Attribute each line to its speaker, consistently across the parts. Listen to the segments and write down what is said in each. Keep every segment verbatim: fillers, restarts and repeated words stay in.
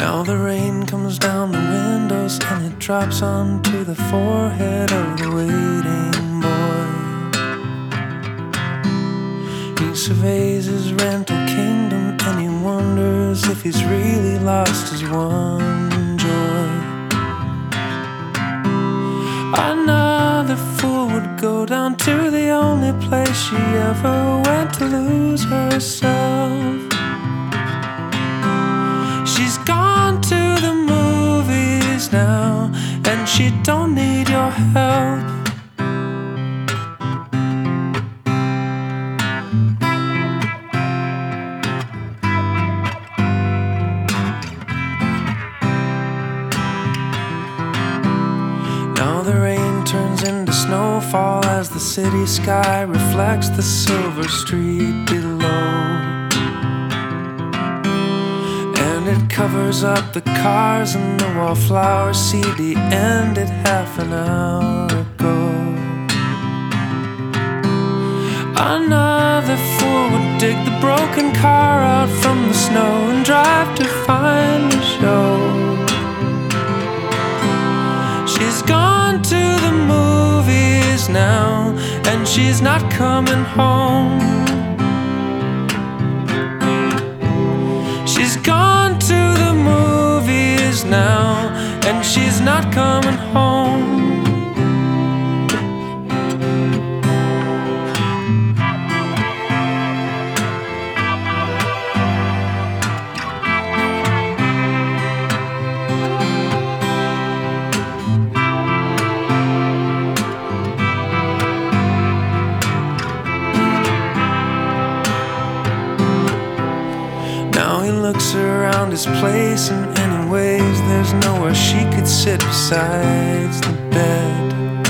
Speaker 1: Now the rain comes down the windows and it drops onto the forehead of the waiting boy. He surveys his rental kingdom and he wonders if he's really lost his one joy. Another fool would go down to the only place she ever went to lose herself. She's gone to the movies now, and she don't need your help. Now the rain turns into snowfall as the city sky reflects the silver street below. And it covers up the cars and the wallflower C D ended half an hour ago. Another fool would dig the broken car out from the snow and drive to find the show. She's gone to the movies now, and she's not coming home. She's gone to the movies now, and she's not coming home. Now he looks around his place, and anyways, there's nowhere she could sit besides the bed.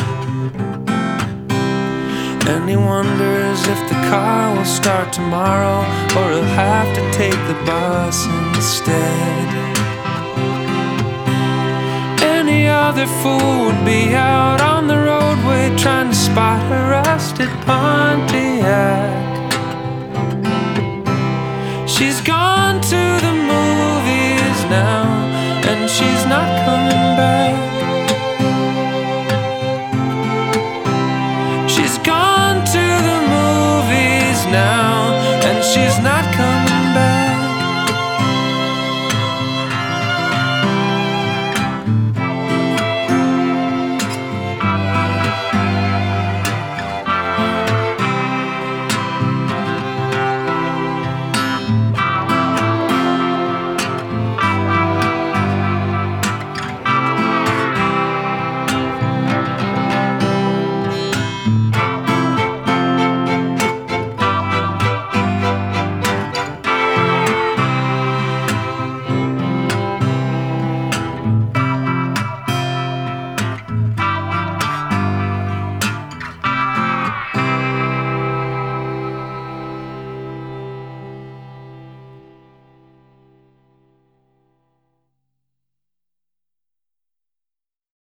Speaker 1: And he wonders if the car will start tomorrow, or he'll have to take the bus instead. Any other fool would be out on the roadway trying to spot a rusted Pontiac. She's gone to the movies now, and she's not coming back. She's gone to the movies now, and she's not coming back.